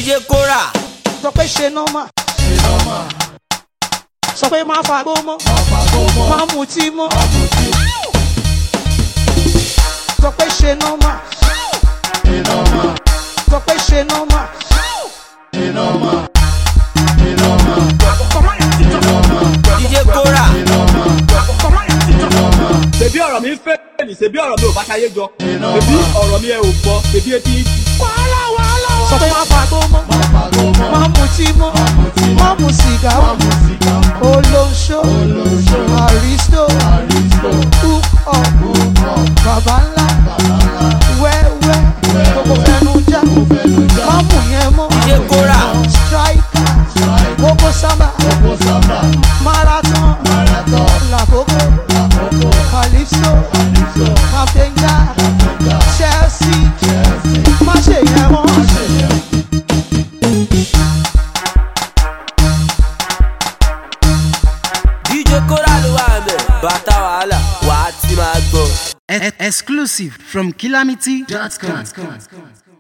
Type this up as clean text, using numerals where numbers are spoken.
DJ Kora. Sọ pé ṣe nọ́mà. Sọ pé má fagbó mọ́. Má mutí mọ́. Sọ pé ṣe nọ́mà. Sọ pé ṣe nọ́mà. DJ Kora. Ṣebí ọ̀rọ̀ mi ń fẹ́ ní ṣebí ọ̀rọ̀ mi ò bá ṣayé jọ. Ṣebí ọ̀rọ̀ mi ẹ ò gbọ́, ṣebí etí ń di. Sọ pé má fagbó mọ́. Má mutí mọ́. Má mu sìgá mọ́. Olóṣó. Aristo. Hook up. Bàbá ńlá. Wẹ́wẹ́. Gbogbo fẹnu já. Má mú yẹn mọ́. DJ Kora. Striker. Koko Samba. Marathon. Lakoko. Calypso. Captain Jack. Chelsea. Má ṣe yẹn mọ́. DJ Kora ló wà mẹ́. Bàtà wàhálà wà á ti máa gbọ́. Exclusive from Calamity.com.